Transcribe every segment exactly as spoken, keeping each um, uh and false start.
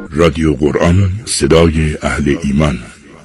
رادیو قرآن، صدای اهل ایمان.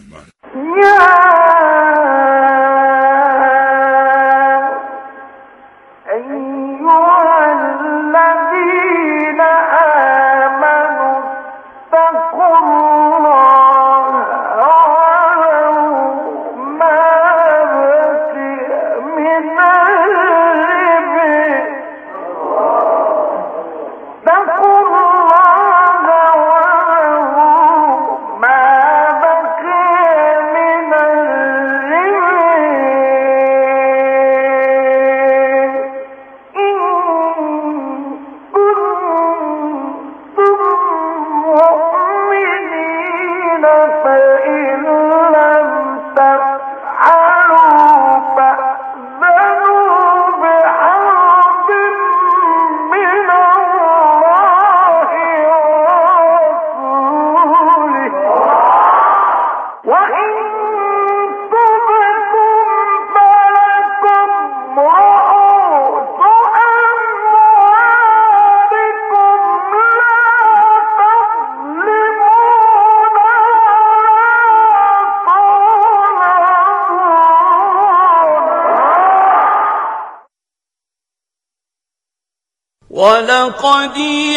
ولقد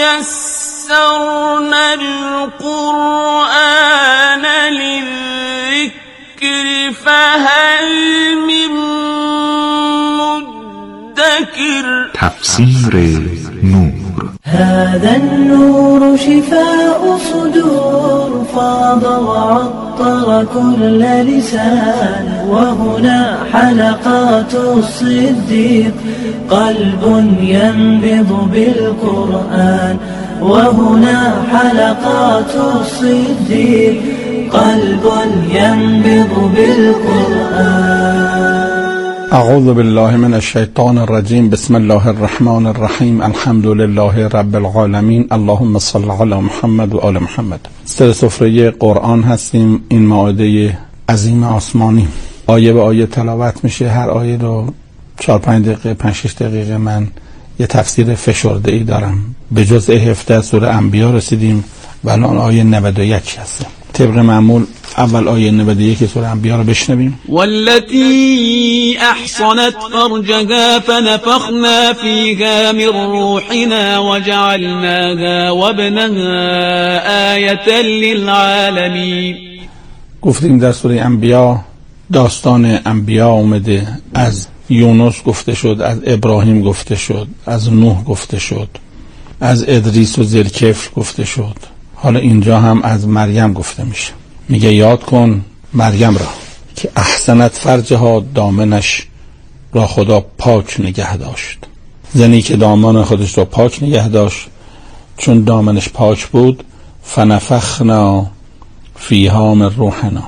يسرنا القرآن للذكر فهل من مدكر. تفسیر نور. هذا النور شفاء صدور فاض وعطر كل لسان وهنا حلقات الصديق قلب ينبض بالقرآن وهنا حلقات الصديق قلب ينبض بالقرآن. اعوذ بالله من الشیطان الرجیم. بسم الله الرحمن الرحیم. الحمد لله رب العالمین. اللهم صل علی محمد و آل محمد. سر سفره قرآن هستیم. این مائده عظیم آسمانی آیه به آیه تلاوت میشه. هر آیه رو چهار پنج دقیقه پنج شش دقیقه من یه تفسیر فشرده ای دارم. به جزء هفده سوره انبیا رسیدیم و الان آیه نود و یک هست. طبق معمول اول آیه نود و یک سوره انبیا رو بشنویم. والتي احصنت فرجها فنفخنا فيها من روحنا وجعلناها وابنها آية للعالمين. گفتیم در سوره انبیا داستان انبیا اومده. از یونس گفته شد، از ابراهیم گفته شد، از نوح گفته شد، از ادریس و ذوالکفل گفته شد. حالا اینجا هم از مریم گفته میشه. میگه یاد کن مریم را که احسنت فرجها، دامنش را خدا پاک نگه داشت. زنی که دامن خودش را پاک نگه داشت، چون دامنش پاک بود، فنفخنا فیها من روحنا،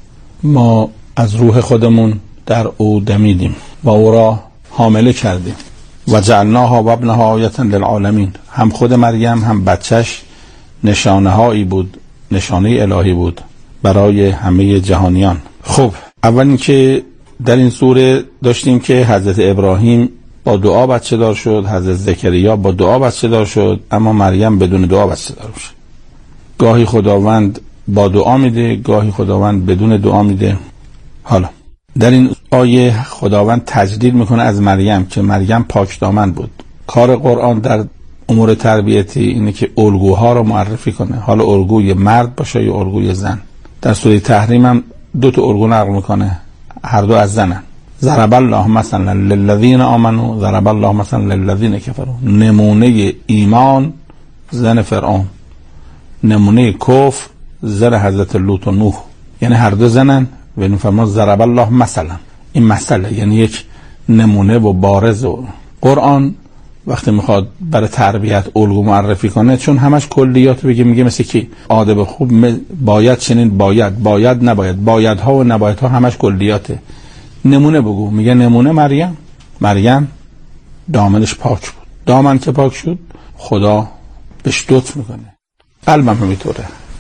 ما از روح خودمون در او دمیدیم و او را حامله کردیم. و جعلناها و ابنها آیة للعالمین، هم خود مریم هم بچهش نشانه هایی بود، نشانه الهی بود برای همه جهانیان. خب اول اینکه در این سوره داشتیم که حضرت ابراهیم با دعا بچه دار شد، حضرت زکریا با دعا بچه دار شد، اما مریم بدون دعا بچه دار شد. گاهی خداوند با دعا میده، گاهی خداوند بدون دعا میده. حالا در این آیه خداوند تجدید میکنه از مریم که مریم پاک دامن بود. کار قرآن در امور تربیتی اینه که الگوها رو معرفی کنه، حالا الگوی مرد باشه یا الگوی زن. در سوره تحریم هم دو تا الگو نقل میکنه، هر دو از زنن. ضرب الله مثلا للذین آمنوا ضرب الله مثلا للذین کفروا. نمونه ایمان زن فرعون، نمونه کفر زن حضرت لوط و نوح، یعنی هر دو زنن. و این فرمان ضرب الله مثلا، این مثلا یعنی یک نمونه و بارز. و قرآن وقتی میخواد برای تربیت الگو معرفی کنه، چون همش کلیات بگه، میگه مثل کی آدب خوب باید چنین، باید باید نباید، بایدها و نبایدها همش کلیاته. نمونه بگو، میگه نمونه مریم. مریم دامنش پاک بود، دامن که پاک شد خدا بهش لطف میکنه. قلبم همینطوره.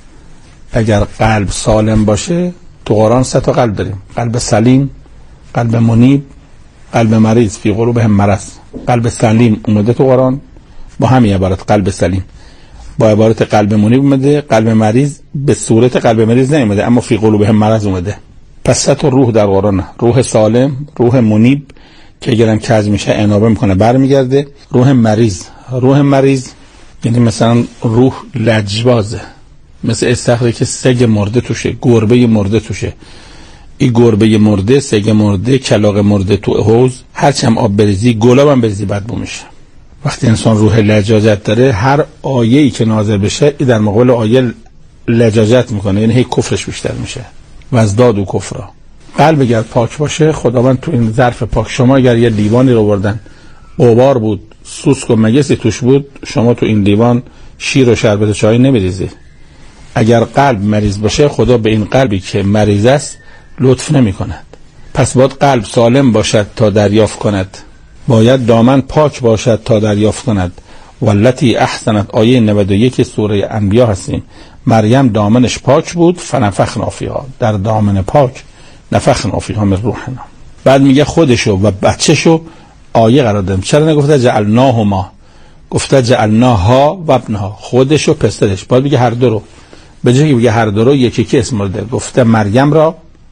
اگر قلب سالم باشه، تو قرآن سه تا قلب داریم: قلب سلیم، قلب منیب، قلب مریض فی قلوبهم مرض. قلب سلیم اومده تو قرآن با همین عبارت، قلب سلیم. با عبارت قلب منیب اومده، قلب مریض به صورت قلب مریض نیومده، اما فی قلوبهم مرض اومده. پس سه تا روح در قرآن: روح سالم، روح منیب که اگرم کج میشه انابه میکنه برمیگرده، روح مریض. روح مریض یعنی مثلا روح لجبازه، مثل استخری که سگ مرده توشه، گربه مرده توشه. این گربه مرده، سگ مرده، کلاغ مرده تو حوض، هرچم آب بریزی، گلاب هم بریزی بدبو میشه. وقتی انسان روح لجاجت داره، هر آیه‌ای که نازل بشه ای در مقابل آیه لجاجت میکنه، یعنی هی کفرش بیشتر میشه و از داد و کفرا. قلب اگر پاک باشه، خداوند تو این ظرف پاک، شما اگر یه لیوانی رو بردن غبار بود، سوسک و مگسی توش بود، شما تو این لیوان شیر و شربت چای نمیریزی. اگر قلب مریض باشه، خدا به این قلبی که مریض است لطف نمی کند. پس باید قلب سالم باشد تا دریافت کند، باید دامن پاک باشد تا دریافت کند. والتی احسنت، آیه نود و یک سوره انبیا هستیم. مریم دامنش پاک بود، فنفخنا فیها، در دامن پاک نفخنا فیها من روحنا. بعد میگه خودشو و بچهشو آیه قرار دادم. چرا نگفته جعلناهما؟ گفته جعلناها و ابنها، خودشو پسرش. باید بگه هر دو رو، به جای که بگه هر دو رو یکی یکی اسم برده، گفته مریم را،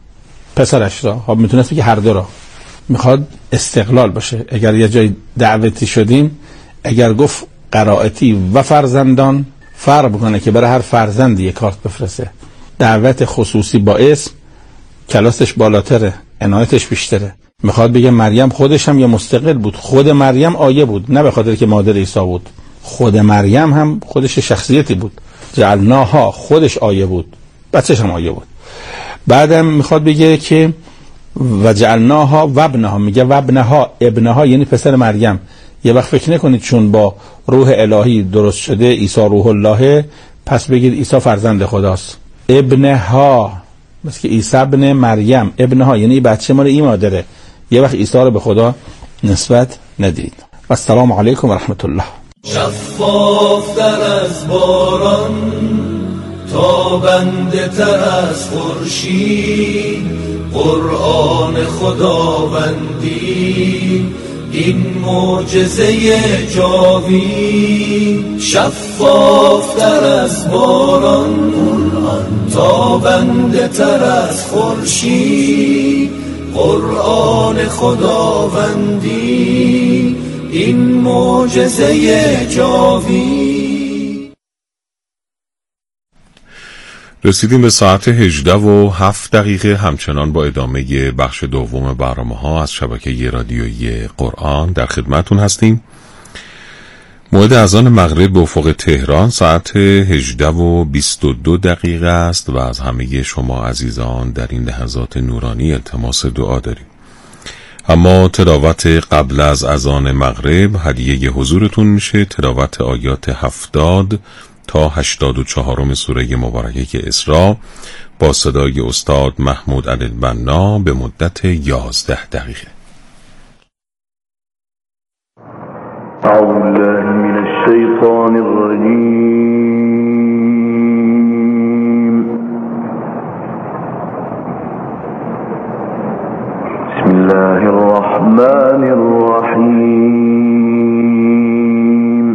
پسرش را. خب میتونست بگه هر دو را، میخواد استقلال باشه. اگر یه جای دعوتی شدیم، اگر گفت قرائتی و فرزندان، فرق بکنه که برای هر فرزند یه کارت بفرسته. دعوت خصوصی با اسم کلاسش بالاتره، عنایتش بیشتره. میخواد بگه مریم خودش هم یه مستقل بود. خود مریم آیه بود، نه به خاطر که مادر عیسی بود. خود مریم هم خودش شخصیتی بود. جعلناها خودش آیه بود، بچه‌ش هم آیه بود. بعدم میخواد بگه که و جعلناها و ابنها، میگه و ابنها، ابنها یعنی پسر مریم. یه وقت فکر نکنید چون با روح الهی درست شده عیسی روح الله، پس بگید عیسی فرزند خداست. ابنها مثل که عیسی ابن مریم، ابنها یعنی بچه مال این مادره. یه وقت عیسی رو به خدا نسبت ندید. و السلام علیکم و رحمت الله. شفاف در از باران، تابنده تر از خورشید، قرآن خداوندی این معجزه جاوید. شفاف تر از باران، تابنده تر از خورشید، قرآن خداوندی این معجزه جاوید. رسیدیم به ساعت هجده و هفت دقیقه. همچنان با ادامه بخش دوم برنامه ها از شبکه رادیویی قرآن در خدمتون هستیم. موعد اذان مغرب به افق تهران ساعت هجده و بیست و دو دقیقه است و از همه شما عزیزان در این لحظات نورانی التماس دعا داریم. اما تلاوت قبل از اذان مغرب هدیه حضورتون میشه تلاوت آیات هفتاد تا هشتاد و چهارم سوره مبارکه اسراء با صدای استاد محمود علی البنا به مدت یازده دقیقه. اعوذ بالله من الشیطان الرجیم. بسم الله الرحمن الرحیم.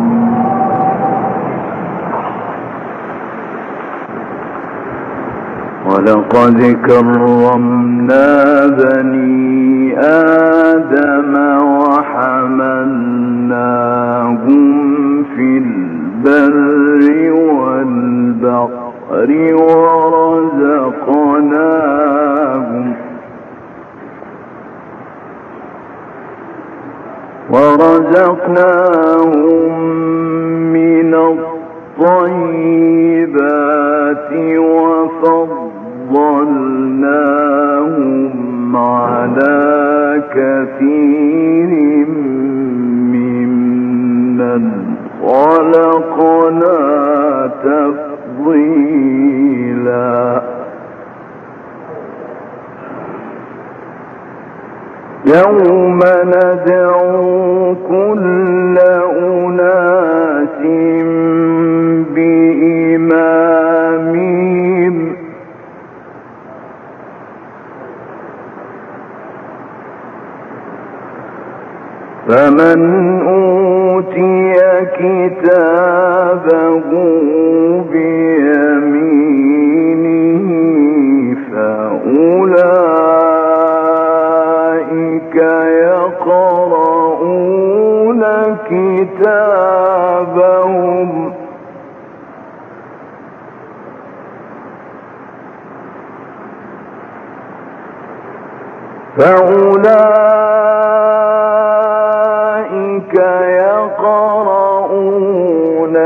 ولقد كرمنا بني آدم وحملناهم في البر والبحر ورزقناهم ورزقناهم من الطيبات وفضلناهم على كثير ممن خلقنا تفضيلا. يوم ندعو كل أناس بإمامهم فمن أوتي كتابه فأولئك يقرؤون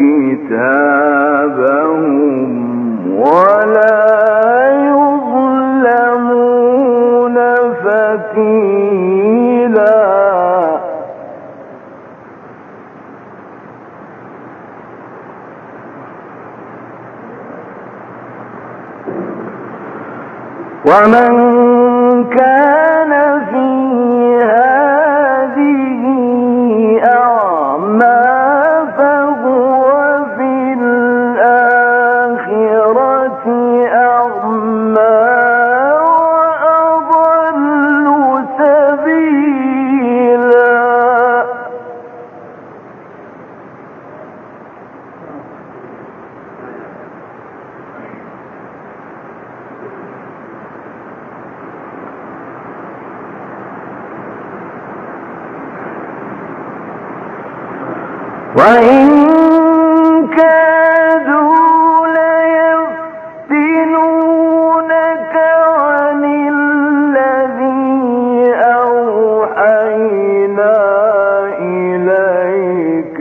كتابهم ولا يظلمون فتيلا ومن كان في هذه أعمى فهو في الآخرة أعمى وأضل سبيلا. وإن كادوا ليفتنونك عن الذي أوحينا إليك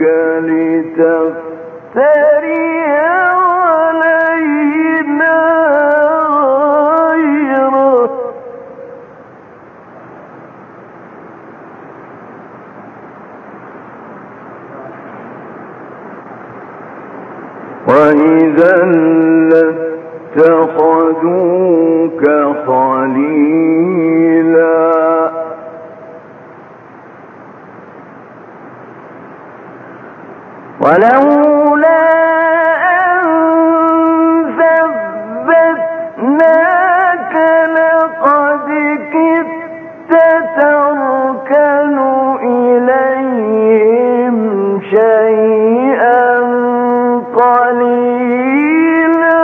لتفتري علينا غيره وإذا لاتخذوك خليلا ولولا أن ثبتناك لقد كدت تركن إليهم شيئا قليلا.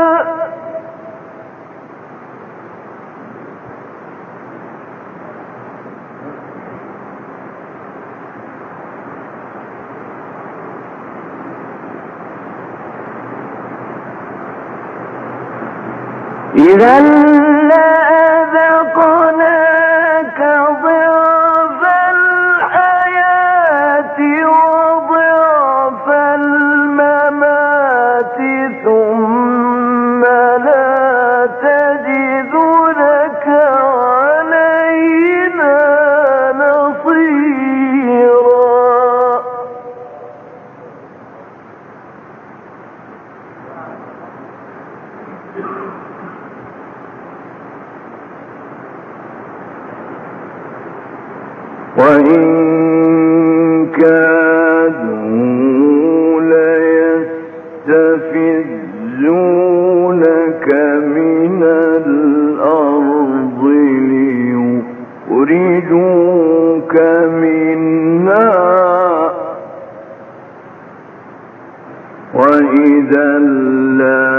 إذا لأذقناك ضعف الحياة وضعف الممات ثم لا تجد لك علينا نصيرا. وإن كادوا ليستفزونك من الأرض ليخرجوك منها وإذا لا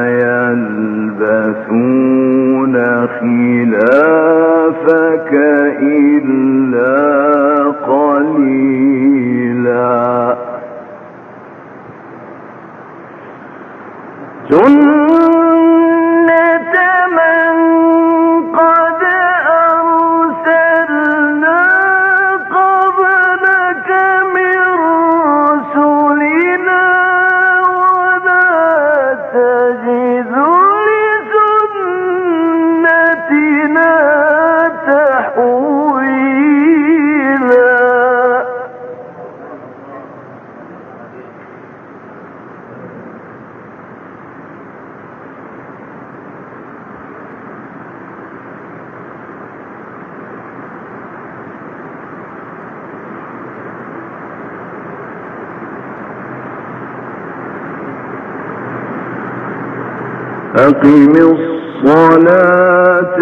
يلبثون خلافك إلا قليلا. سنة من قد أرسلنا قبلك من رسلنا ولا تجد لسنتنا تحويلا. أقم الصلاة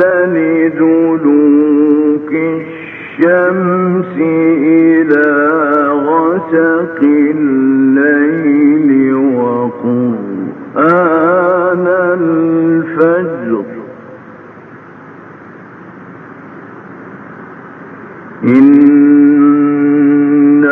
لدلوك الشمس إلى غسق الليل وقرآن الفجر إن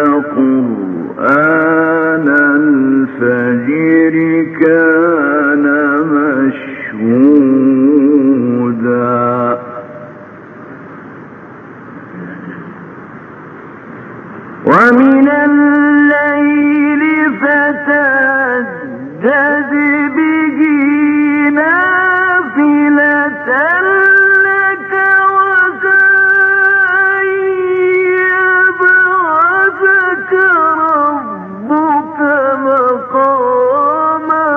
قرآن الفجر كان مشهودا به نافلة لك وسعي يبعثك ربك مقاما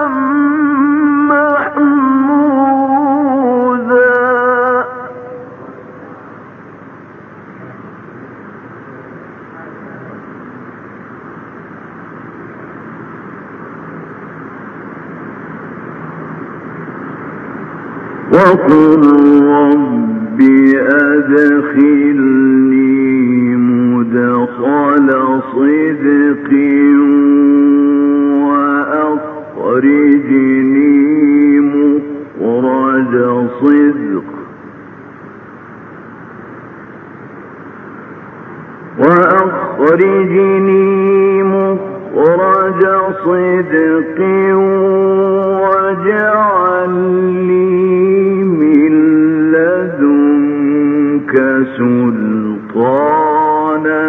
محمودا. وقل رب أدخلني مدخل صدق وأخرجني مخرج صدق وأخرجني مخرج صدق واجعل لي سلطانا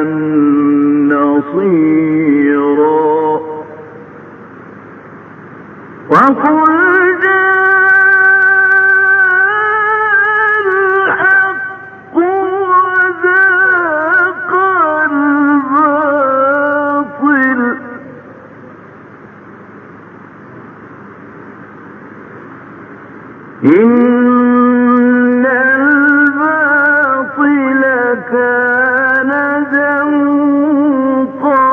نصيرا. وقل جاء الحق وزهق الباطل إن كان زهوقا.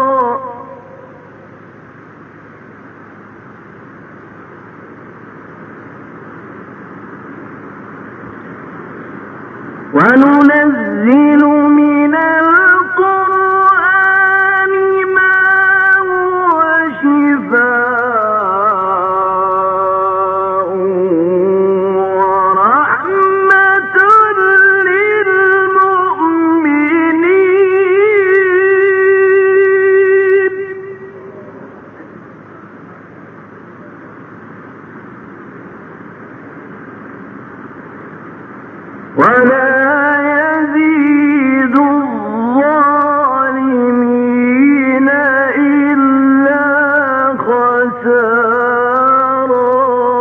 وننزل من القرآن ما هو شفاء ورحمة للمؤمنين. ولا يزيد الظالمين إلا خسارا.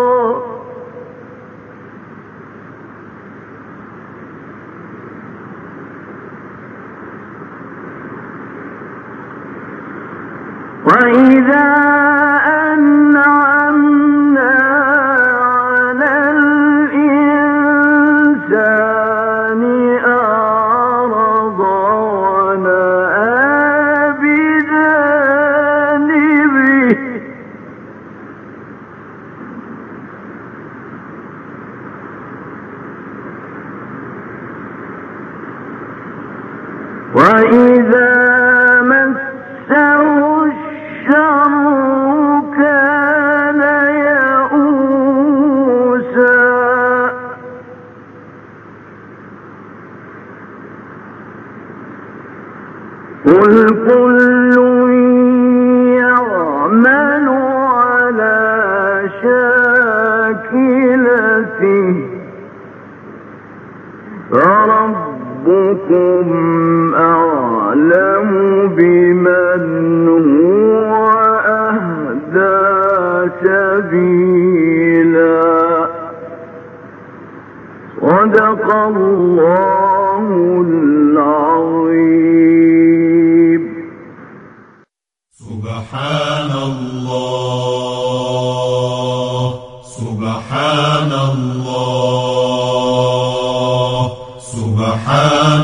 وإذا أنعمنا على الإنسان أعرض ونأى بجانبه وإذا مسه الشر كان يئوسا. قل كل يعمل على شاكلته فربكم أعلم بمن هو أهدى سبيلا. صدق الله العظيم. سبحان الله سبحان الله سبحان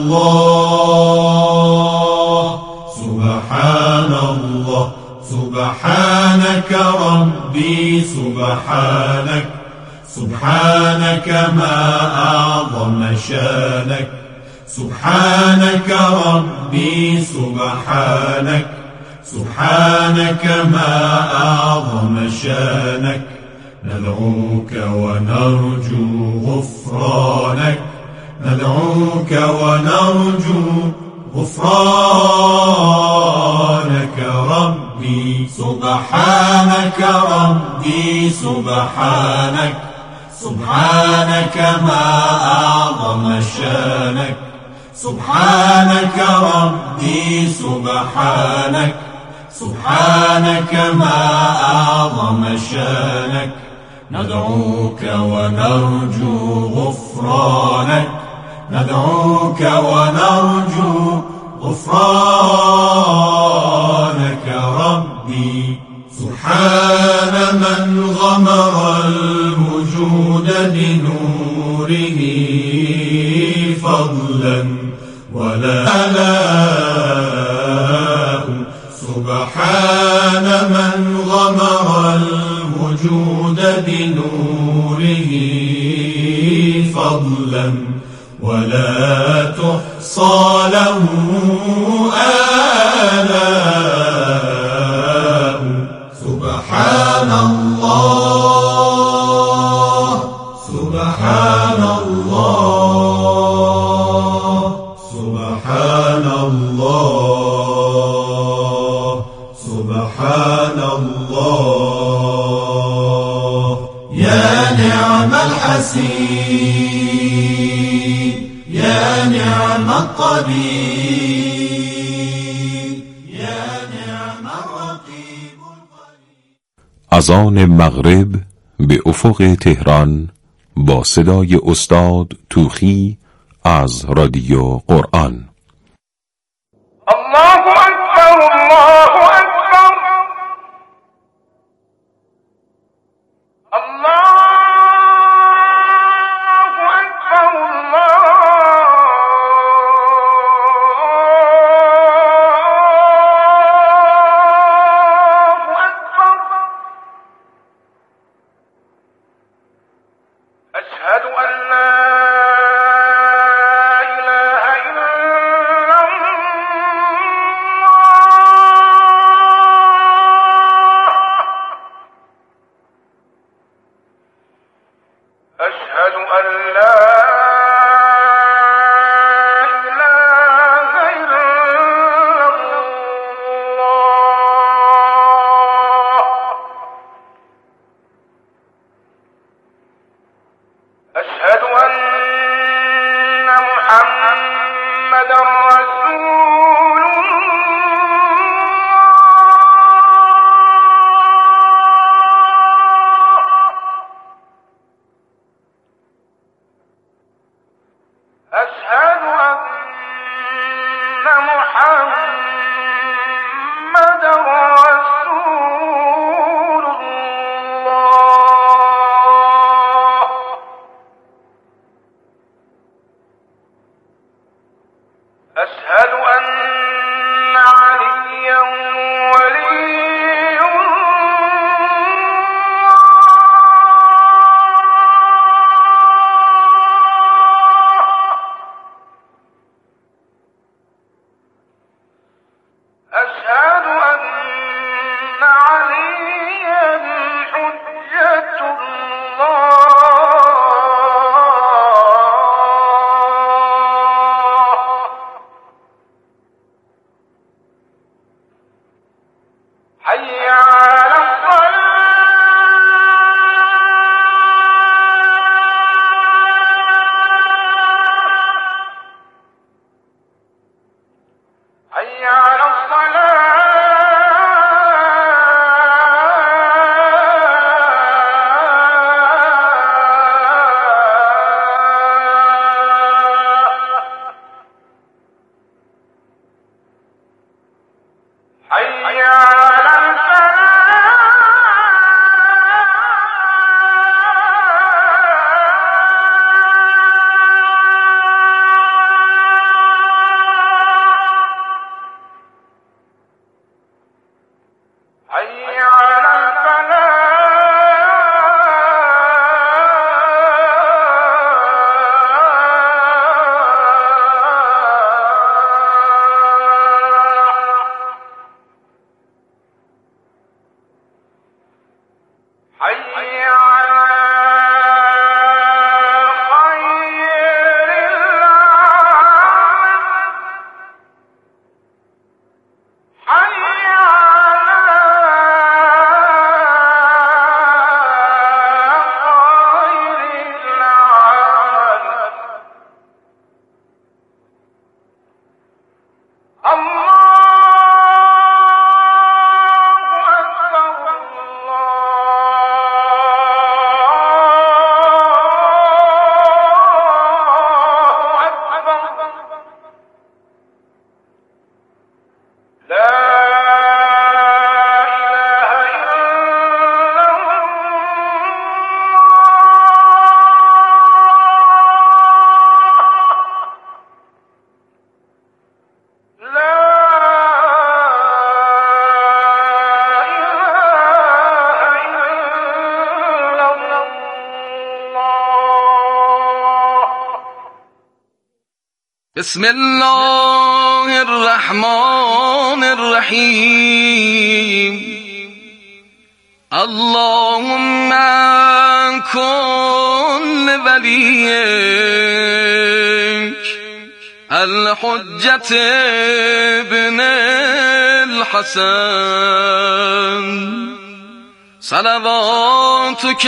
الله سبحان الله. سبحانك ربي سبحانك سبحانك ما أعظم شانك. سبحانك ربي سبحانك سبحانك ما أعظم شانك. ندعوك ونرجو غفرانك ندعوك ونرجو غفرانك ربي. سبحانك ربي سبحانك سبحانك ما أعظم شانك. سبحانك ربي سبحانك سبحانك ما أعظم عظم شانك ندعوك ونرجو غفرانك ندعوك ونرجو غفرانك ربي سبحان من غمر الوجود بنوره فضلا ولا آلاء سبحان من غمر الوجود بنوره فضلا ولا تحصى له آلاء سبحان الله سبحان الله سبحان الله سبحان الله يا نعم الحسين يا نعم الطبيب يا نعم الرقيب اذان مغرب به افق تهران با صدای استاد توخی از رادیو قرآن. الله اکبر الله اکبر الله اکبر الله اکبر اشهد ان لا أشهد أن لا إله إلا الله أشهد أن محمدا رسول أشهد أن محمدا رسول الله أشهد أن عليا ولي أشهد أن عليا حجة الله حي على الصلاة حي على حي على حي على حي على خير العالم حي على خير العالم الله. الله بسم الله الرحمن الرحيم اللهم كن لوليك الحجة ابن الحسن صلواتك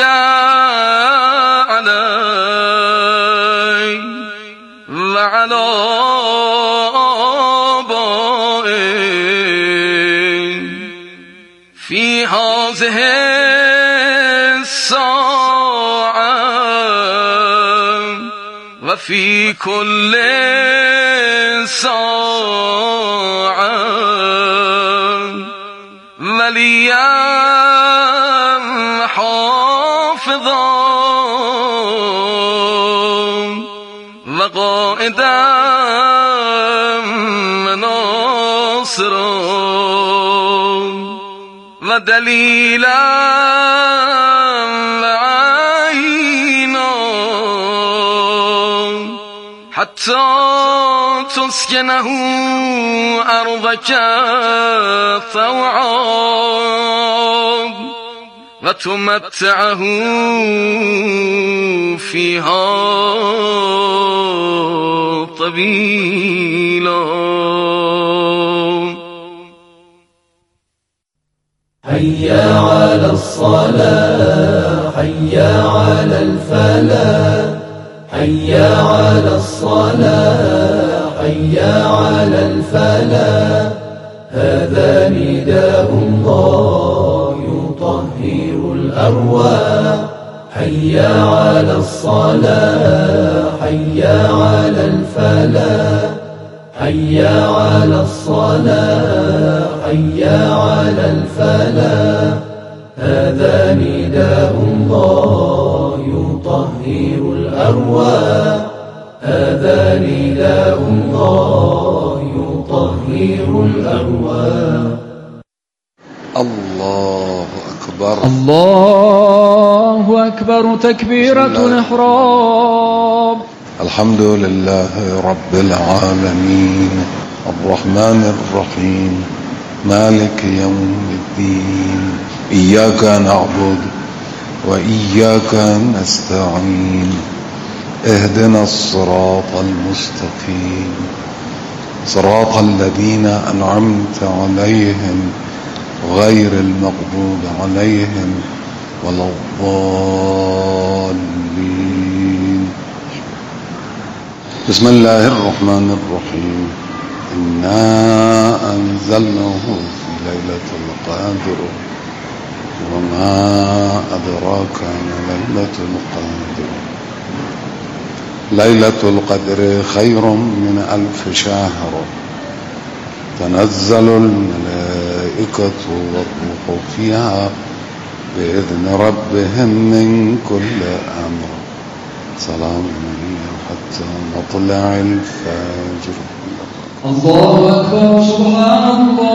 عليه وعلى آبائه في هذه الساعة وفي كل ساعة وليا حافظا وقائدا وناصرا ودليلا وعينا حتى تسكنه أرضك طوعا وتمتعه فيها طويلا. حي على الصلاة حي على الفلاح حي على الصلاة حي على الفلاح هذا نداء الله يطهر الأرواح حي على الصلاة حي على الفلاح حي على الصلاة حي على الفلاح هذا نداء الله يطهر الأرواح هذا نداء الله يطهر الأرواح. الله أكبر الله أكبر تكبيرة الإحرام. الحمد لله رب العالمين الرحمن الرحيم مالك يوم الدين إياك نعبد وإياك نستعين اهدنا الصراط المستقيم صراط الذين أنعمت عليهم غير المغضوب عليهم ولا الضالين. بسم الله الرحمن الرحيم إنا أنزلناه في ليلة القدر وما أدراك ما ليلة القدر ليلة القدر خير من ألف شهر تنزل الملائكة والروح فيها بإذن ربهم من كل أمر سلام هي حتى مطلع الفجر. الله أكبر سبحان الله.